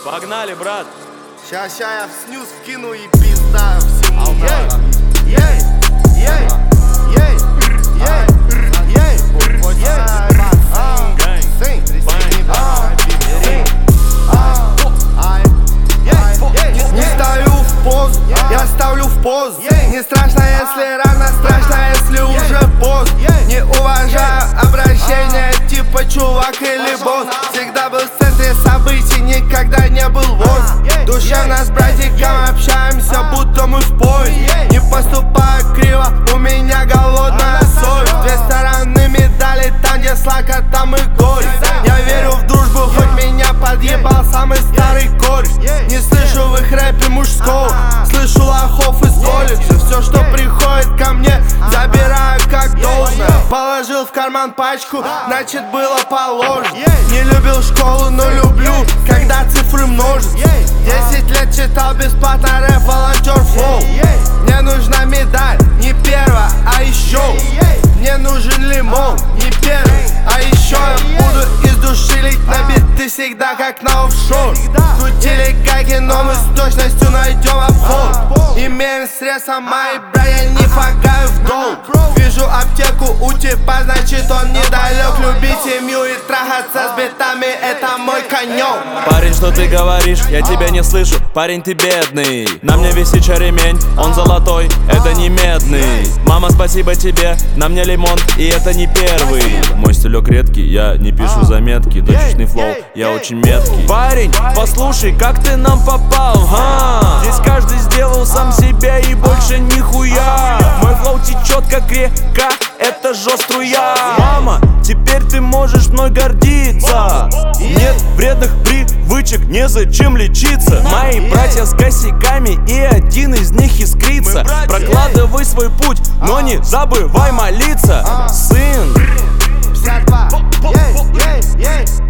Погнали, брат. Ща я в снюс вкину и пизда всему. Ей, не стою в позу, я ставлю в позу. Не страшно, если рано, страшно, если уже поздно. Не уважаю обращения типа чувак или босс. Всегда был в центре событий, никогда не был воз. Душевно с братиком общаемся, будто мы в поезде. Не поступаю криво, у меня голодная совесть. Две стороны медали, там где слака, там и горе. Я верю в дружбу, хоть меня подъебал самый старый кореш. Не слышу в их рэпе мужского, слышу лохов из колледжа. Все, что приходит ко мне, забираю как должное. Положил в карман пачку, значит было положено. Не любил школу, но люблю, когда цифры множат. 10 лет читал бесплатно рэп, волонтер флоу. Мне нужна медаль, не первая, а еще. Мне нужен лимон, не первый, а еще. Я буду из души лить на биты всегда как на офшор. Крутили гайки, но мы с точностью найдем обход. Имеем средства, мои братья, не фагаю в долг. Вижу аптеку у типа, значит он недалек. Любить семью и трахаться с битами, это мой конек. Парень, что ты говоришь? Я тебя не слышу, парень, ты бедный. На мне висит ремень, он золотой, это не медный. Мама, спасибо тебе, на мне лимон, и это не первый. Мой стилек редкий, я не пишу заметки. Точечный флоу, я очень меткий. Парень, послушай, как ты нам попал, Здесь каждый сделал сам себя и больше нихуя. Мой флоу течет как река, это жеструя. Мама, теперь ты можешь мной гордиться. Нет вредных привычек, незачем лечиться. Мои братья с косяками, и один из них искрится. Прокладывай свой путь, но не забывай молиться. Сын. 52,